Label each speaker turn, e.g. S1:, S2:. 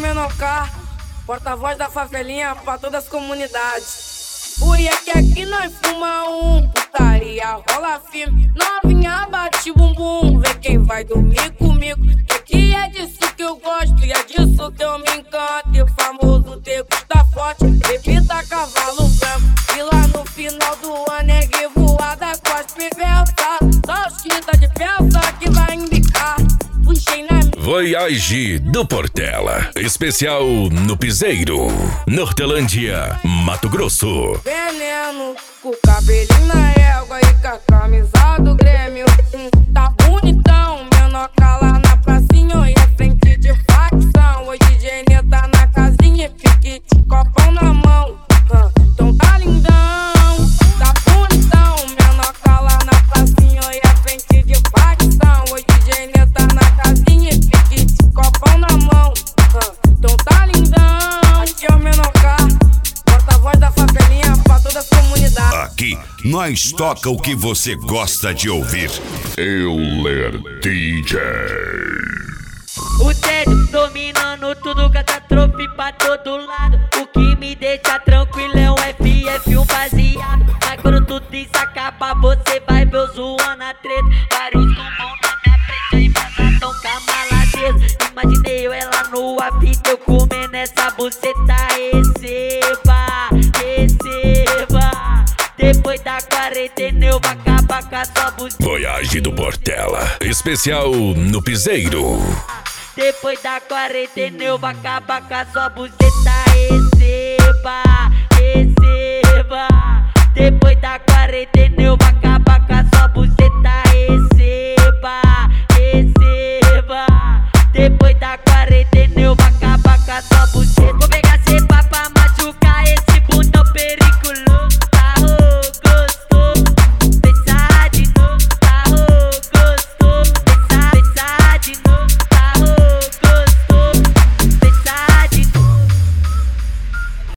S1: Menor K, porta-voz da favelinha pra todas as comunidades. Fui aqui nós fuma putaria rola firme. Novinha bate bumbum, vê quem vai dormir comigo. Que é disso que eu gosto e é disso que eu me encanto. E o famoso teco está forte, bebida cavalo branco. E lá no final do ano é revoada com as pivetas. Só os tinta de peça que vai embicar. Puxei na
S2: Voyage do Portela, especial no Piseiro, Nortelândia, Mato Grosso.
S1: Veneno, com o cabelinho na égua e com a camisa do Grêmio. Tá bonitão, Menor K lá na pracinha e é frente de facção. Hoje DJ tá na casinha, pique de copão na mão. Então tá lindão, tá bonitão, Menor K lá na pracinha e é frente de facção. Hoje DJ tá na casinha, pique de copão na mão. Então tá lindão, aqui é o Menor K, porta-voz da favelinha pra toda a comunidade.
S3: Aqui nós toca o que você gosta de ouvir.
S2: Euler DJ.
S4: O tédio dominando tudo, catástrofe pra todo lado. O que me deixa tranquilo é um FF, um baseado. Mas quando tudo isso acabar, você vai ver eu zoando a treta. Vários com mão na minha frente, aí passa tão camaladeza. Imaginei eu ela no afim, eu comendo essa buceta. Receba, receba. Depois da quarentena eu vou acabar com a sua buceta.
S2: Voyage do Portela, especial no Piseiro.
S4: Depois da quarentena eu vou acabar com a sua buceta. Receba, receba. Depois da quarentena eu vou acabar